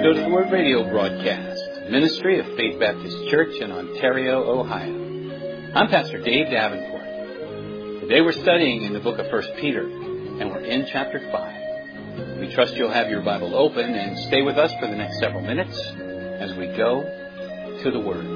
Go to the Word radio broadcast, Ministry of Faith Baptist Church in Ontario, Ohio. I'm Pastor Dave Davenport. Today we're studying in the book of 1 Peter, and we're in chapter 5. We trust you'll have your Bible open and stay with us for the next several minutes as we go to the Word.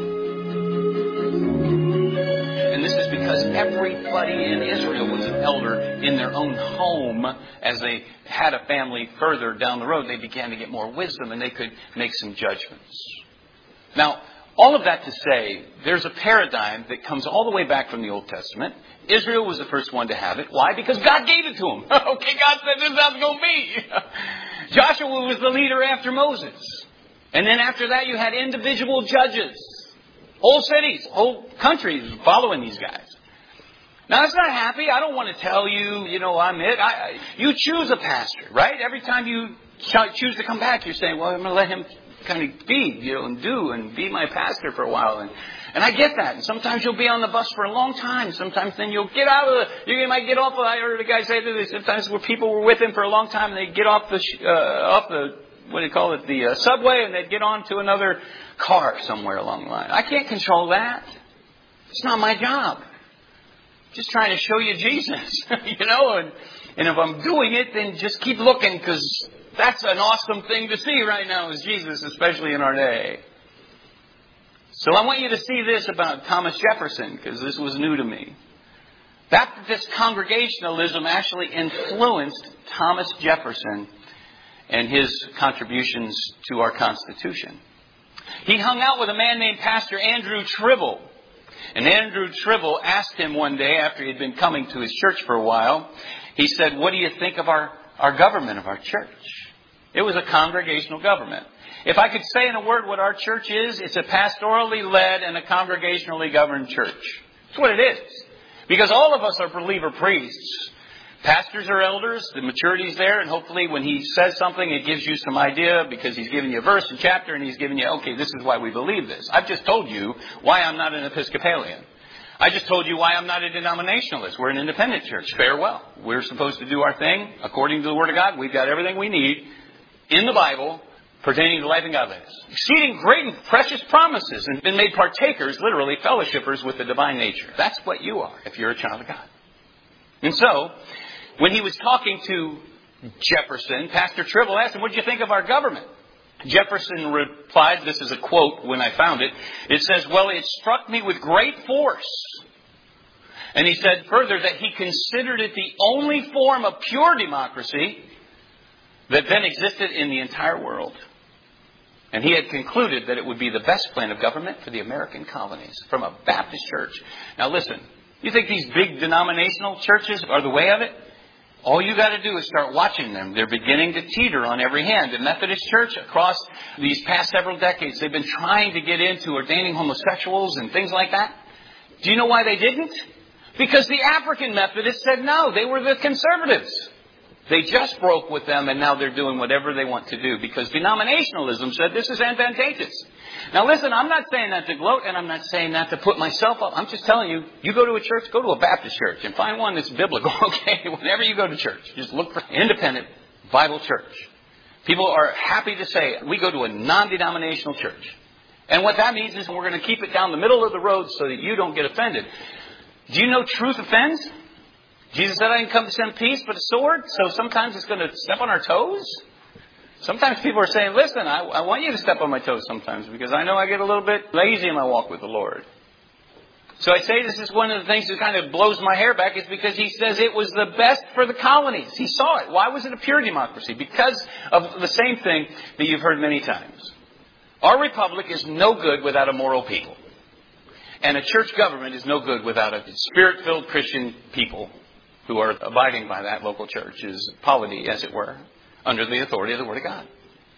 And this is because everybody in Israel was an elder in their own home. As they had a family further down the road, they began to get more wisdom and they could make some judgments. Now, all of that to say, there's a paradigm that comes all the way back from the Old Testament. Israel was the first one to have it. Why? Because God gave it to them. Okay, God said this is how it's going to be. Joshua was the leader after Moses. And then after that, you had individual judges. Whole cities, whole countries following these guys. Now, that's not happy. I don't want to tell you, I'm it. You choose a pastor, right? Every time you choose to come back, you're saying, well, I'm going to let him kind of be, and do and be my pastor for a while. And I get that. And sometimes you'll be on the bus for a long time. Sometimes then you'll get out of you might get off. I heard a guy say this. Sometimes where people were with him for a long time, and they get off the subway, and they'd get on to another car somewhere along the line. I can't control that. It's not my job. Just trying to show you Jesus, and if I'm doing it, then just keep looking, because that's an awesome thing to see right now is Jesus, especially in our day. So I want you to see this about Thomas Jefferson, because this was new to me. Baptist Congregationalism actually influenced Thomas Jefferson and his contributions to our Constitution. He hung out with a man named Pastor Andrew Tribble. And Andrew Tribble asked him one day, after he had been coming to his church for a while, he said, what do you think of our government, of our church? It was a congregational government. If I could say in a word what our church is, it's a pastorally led and a congregationally governed church. That's what it is. Because all of us are believer priests. Pastors are elders, the maturity's there, and hopefully when he says something, it gives you some idea, because he's giving you a verse and chapter, and he's giving you, okay, this is why we believe this. I've just told you why I'm not an Episcopalian. I just told you why I'm not a denominationalist. We're an independent church. Farewell. We're supposed to do our thing according to the Word of God. We've got everything we need in the Bible pertaining to life and godliness. Exceeding great and precious promises, and been made partakers, literally fellowshippers with the divine nature. That's what you are if you're a child of God. And so, when he was talking to Jefferson, Pastor Tribble asked him, what did you think of our government? Jefferson replied, this is a quote when I found it. It says, well, it struck me with great force. And he said further that he considered it the only form of pure democracy that then existed in the entire world. And he had concluded that it would be the best plan of government for the American colonies from a Baptist church. Now listen, you think these big denominational churches are the way of it? All you got to do is start watching them. They're beginning to teeter on every hand. The Methodist Church, across these past several decades, they've been trying to get into ordaining homosexuals and things like that. Do you know why they didn't? Because the African Methodists said no. They were the conservatives. They just broke with them, and now they're doing whatever they want to do, because denominationalism said this is advantageous. Now listen, I'm not saying that to gloat, and I'm not saying that to put myself up. I'm just telling you, you go to a church, go to a Baptist church, and find one that's biblical, okay? Whenever you go to church, just look for independent Bible church. People are happy to say, we go to a non-denominational church. And what that means is we're going to keep it down the middle of the road so that you don't get offended. Do you know truth offends? Jesus said, I didn't come to send peace but a sword. So sometimes it's going to step on our toes. Sometimes people are saying, listen, I want you to step on my toes sometimes, because I know I get a little bit lazy in my walk with the Lord. So I say this is one of the things that kind of blows my hair back, is because he says it was the best for the colonies. He saw it. Why was it a pure democracy? Because of the same thing that you've heard many times. Our republic is no good without a moral people. And a church government is no good without a spirit-filled Christian people who are abiding by that local church's polity, as it were, under the authority of the Word of God.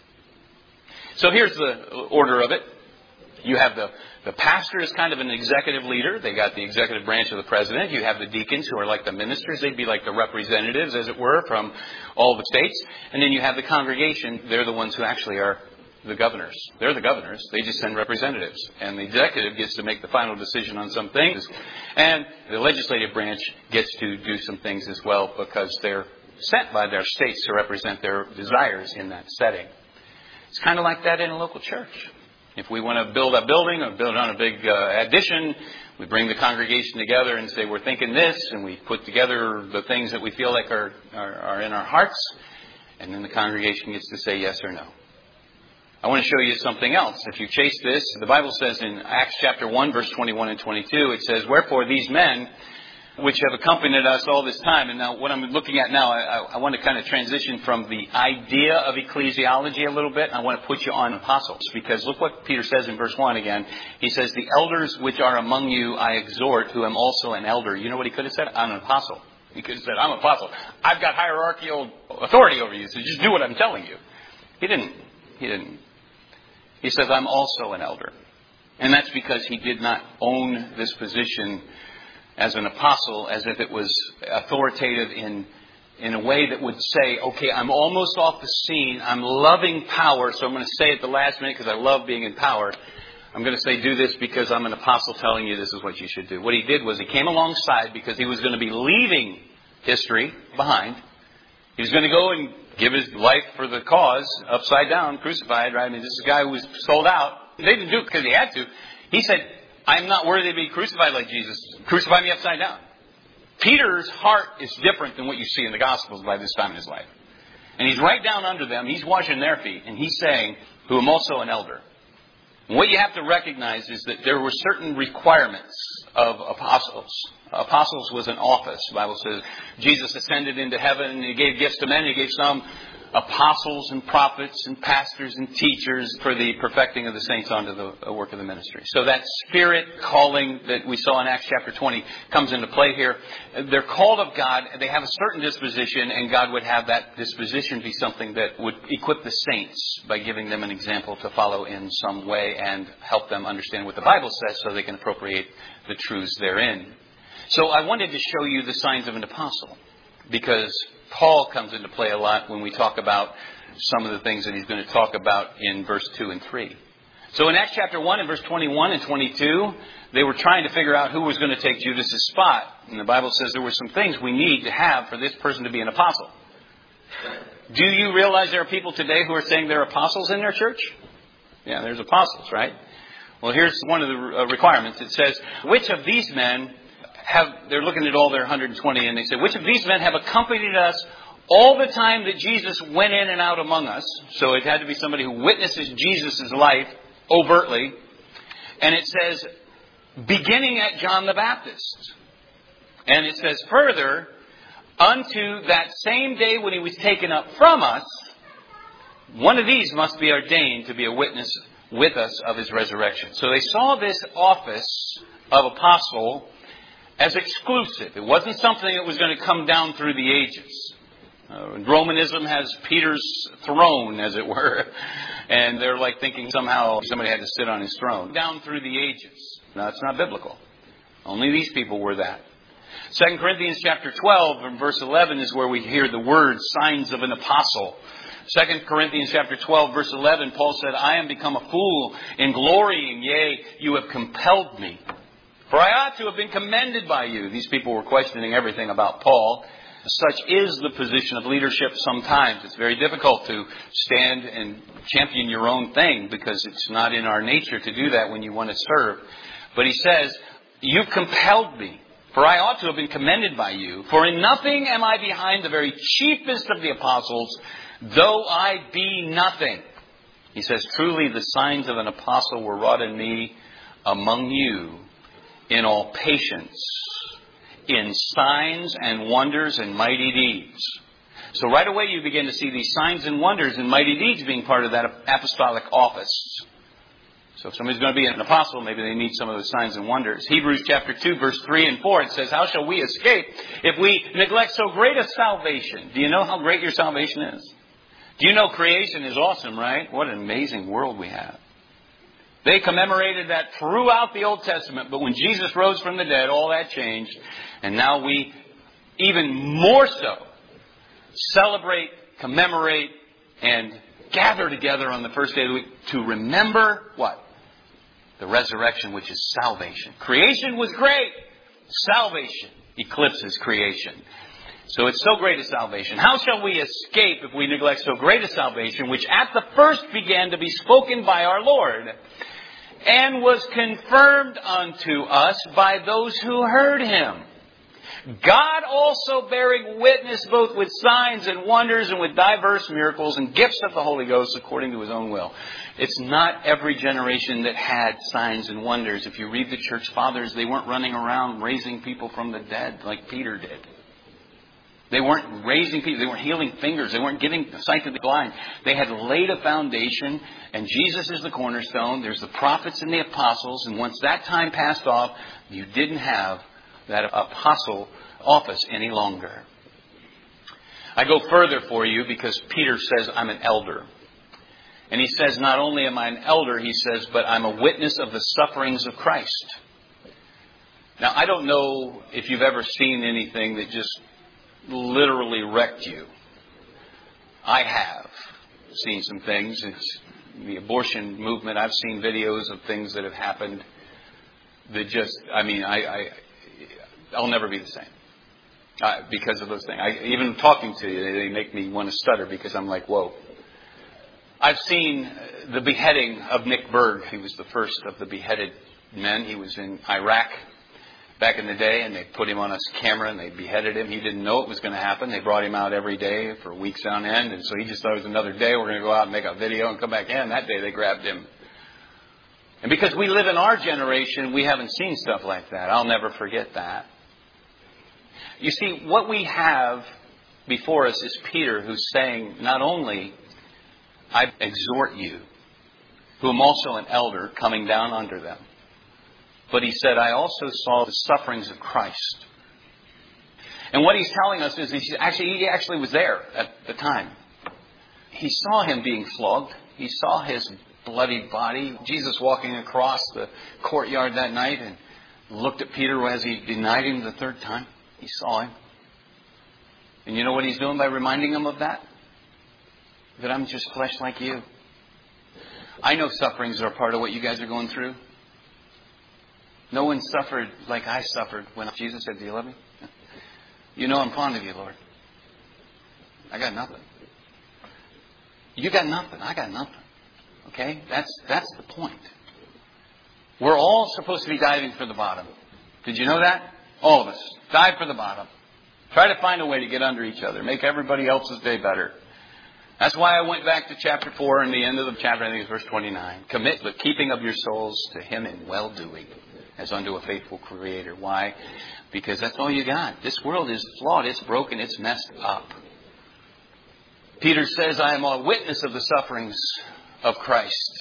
So here's the order of it. You have the pastor is kind of an executive leader. They got the executive branch of the president. You have the deacons, who are like the ministers. They'd be like the representatives, as it were, from all the states. And then you have the congregation. They're the ones who actually are the governors. They're the governors. They just send representatives. And the executive gets to make the final decision on some things. And the legislative branch gets to do some things as well, because they're sent by their states to represent their desires in that setting. It's kind of like that in a local church. If we want to build a building or build on a big addition, we bring the congregation together and say, we're thinking this, and we put together the things that we feel like are in our hearts, and then the congregation gets to say yes or no. I want to show you something else. If you chase this, the Bible says in Acts chapter 1, verse 21 and 22, it says, wherefore these men, which have accompanied us all this time. And now what I'm looking at now, I want to kind of transition from the idea of ecclesiology a little bit. I want to put you on apostles, because look what Peter says in verse 1 again. He says, the elders which are among you I exhort, who am also an elder. You know what he could have said? I'm an apostle. He could have said, I'm an apostle. I've got hierarchical authority over you, so just do what I'm telling you. He didn't. He says, I'm also an elder. And that's because he did not own this position as an apostle as if it was authoritative in a way that would say, okay, I'm almost off the scene. I'm loving power, so I'm going to say at the last minute because I love being in power. I'm going to say do this because I'm an apostle telling you this is what you should do. What he did was he came alongside because he was going to be leaving history behind. He was going to go and give his life for the cause, upside down, crucified, right? I mean, this is a guy who was sold out. They didn't do it because he had to. He said, I'm not worthy to be crucified like Jesus. Crucify me upside down. Peter's heart is different than what you see in the Gospels by this time in his life. And he's right down under them. He's washing their feet. And he's saying, who am also an elder. And what you have to recognize is that there were certain requirements of apostles. Apostles was an office. The Bible says Jesus ascended into heaven and he gave gifts to men. He gave some apostles and prophets and pastors and teachers for the perfecting of the saints onto the work of the ministry. So that spirit calling that we saw in Acts chapter 20 comes into play here. They're called of God. They have a certain disposition, and God would have that disposition be something that would equip the saints by giving them an example to follow in some way and help them understand what the Bible says so they can appropriate the truths therein. So I wanted to show you the signs of an apostle, because Paul comes into play a lot when we talk about some of the things that he's going to talk about in verse 2 and 3. So in Acts chapter 1 and verse 21 and 22, they were trying to figure out who was going to take Judas' spot. And the Bible says there were some things we need to have for this person to be an apostle. Do you realize there are people today who are saying they're apostles in their church? Yeah, there's apostles, right? Well, here's one of the requirements. It says, which of these men they're looking at all their 120, and they say, which of these men have accompanied us all the time that Jesus went in and out among us? So it had to be somebody who witnesses Jesus' life overtly. And it says, beginning at John the Baptist. And it says further, unto that same day when he was taken up from us, one of these must be ordained to be a witness with us of his resurrection. So they saw this office of apostle as exclusive. It wasn't something that was going to come down through the ages. Romanism has Peter's throne, as it were. And they're like thinking somehow somebody had to sit on his throne. Down through the ages. No, it's not biblical. Only these people were that. 2 Corinthians chapter 12 and verse 11 is where we hear the word signs of an apostle. 2 Corinthians chapter 12 verse 11, Paul said, I am become a fool in glorying, yea, you have compelled me. For I ought to have been commended by you. These people were questioning everything about Paul. Such is the position of leadership sometimes. It's very difficult to stand and champion your own thing because it's not in our nature to do that when you want to serve. But he says, you've compelled me, for I ought to have been commended by you. For in nothing am I behind the very chiefest of the apostles, though I be nothing. He says, truly the signs of an apostle were wrought in me among you, in all patience, in signs and wonders and mighty deeds. So right away you begin to see these signs and wonders and mighty deeds being part of that apostolic office. So if somebody's going to be an apostle, maybe they need some of those signs and wonders. Hebrews chapter 2, verse 3 and 4, it says, how shall we escape if we neglect so great a salvation? Do you know how great your salvation is? Do you know creation is awesome, right? What an amazing world we have. They commemorated that throughout the Old Testament, but when Jesus rose from the dead, all that changed. And now we, even more so, celebrate, commemorate, and gather together on the first day of the week to remember what? The resurrection, which is salvation. Creation was great. Salvation eclipses creation. So it's so great a salvation. How shall we escape if we neglect so great a salvation, which at the first began to be spoken by our Lord, and was confirmed unto us by those who heard him? God also bearing witness both with signs and wonders and with diverse miracles and gifts of the Holy Ghost according to his own will. It's not every generation that had signs and wonders. If you read the church fathers, they weren't running around raising people from the dead like Peter did. They weren't raising people. They weren't healing fingers. They weren't giving sight to the blind. They had laid a foundation, and Jesus is the cornerstone. There's the prophets and the apostles, and once that time passed off, you didn't have that apostle office any longer. I go further for you because Peter says, I'm an elder. And he says, not only am I an elder, he says, but I'm a witness of the sufferings of Christ. Now, I don't know if you've ever seen anything that just literally wrecked you. I have seen some things. It's the abortion movement. I've seen videos of things that have happened that just, I'll never be the same because of those things. Even talking to you, they make me want to stutter because I'm like, whoa. I've seen the beheading of Nick Berg. He was the first of the beheaded men. He was in Iraq back in the day, and they put him on a camera and they beheaded him. He didn't know it was going to happen. They brought him out every day for weeks on end, and so he just thought it was another day. We're going to go out and make a video and come back in. That day they grabbed him. And because we live in our generation, we haven't seen stuff like that. I'll never forget that. You see, what we have before us is Peter, who's saying, not only, I exhort you, who am also an elder, coming down under them. But he said, I also saw the sufferings of Christ. And what he's telling us is he actually was there at the time. He saw him being flogged. He saw his bloody body. Jesus walking across the courtyard that night and looked at Peter as he denied him the third time. He saw him. And you know what he's doing by reminding him of that? That I'm just flesh like you. I know sufferings are a part of what you guys are going through. No one suffered like I suffered when Jesus said, do you love me? You know I'm fond of you, Lord. I got nothing. You got nothing. I got nothing. Okay? That's the point. We're all supposed to be diving for the bottom. Did you know that? All of us. Dive for the bottom. Try to find a way to get under each other. Make everybody else's day better. That's why I went back to chapter 4 and the end of the chapter, I think it's verse 29. Commit the keeping of your souls to him in well-doing as unto a faithful creator. Why? Because that's all you got. This world is flawed. It's broken. It's messed up. Peter says, I am a witness of the sufferings of Christ.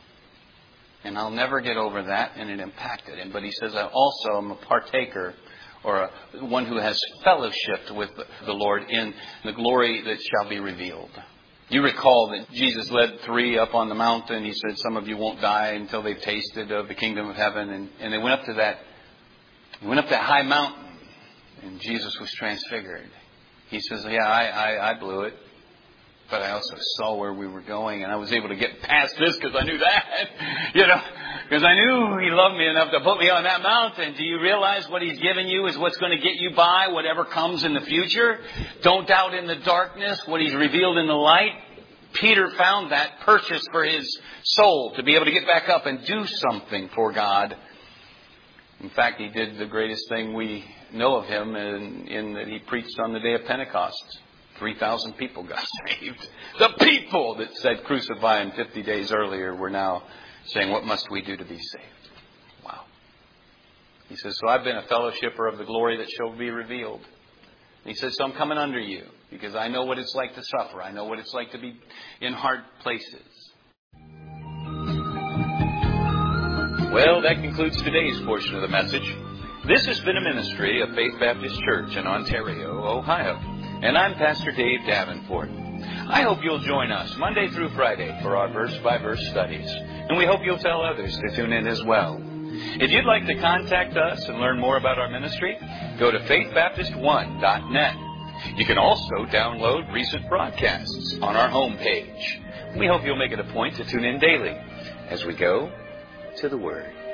And I'll never get over that, and it impacted him. But he says, I also am a partaker, or one who has fellowshiped with the Lord in the glory that shall be revealed. You recall that Jesus led 3 up on the mountain. He said, some of you won't die until they've tasted of the kingdom of heaven. And they went up to that high mountain, and Jesus was transfigured. He says, yeah, I blew it. But I also saw where we were going, and I was able to get past this because I knew that. Because I knew he loved me enough to put me on that mountain. Do you realize what he's given you is what's going to get you by whatever comes in the future? Don't doubt in the darkness what he's revealed in the light. Peter found that purchase for his soul to be able to get back up and do something for God. In fact, he did the greatest thing we know of him in that he preached on the day of Pentecost. 3,000 people got saved. The people that said crucify him 50 days earlier were now saying, what must we do to be saved? Wow. He says, so I've been a fellowshipper of the glory that shall be revealed. And he says, so I'm coming under you because I know what it's like to suffer. I know what it's like to be in hard places. Well, that concludes today's portion of the message. This has been a ministry of Faith Baptist Church in Ontario, Ohio. And I'm Pastor Dave Davenport. I hope you'll join us Monday through Friday for our verse-by-verse studies. And we hope you'll tell others to tune in as well. If you'd like to contact us and learn more about our ministry, go to faithbaptist1.net. You can also download recent broadcasts on our homepage. We hope you'll make it a point to tune in daily as we go to the Word.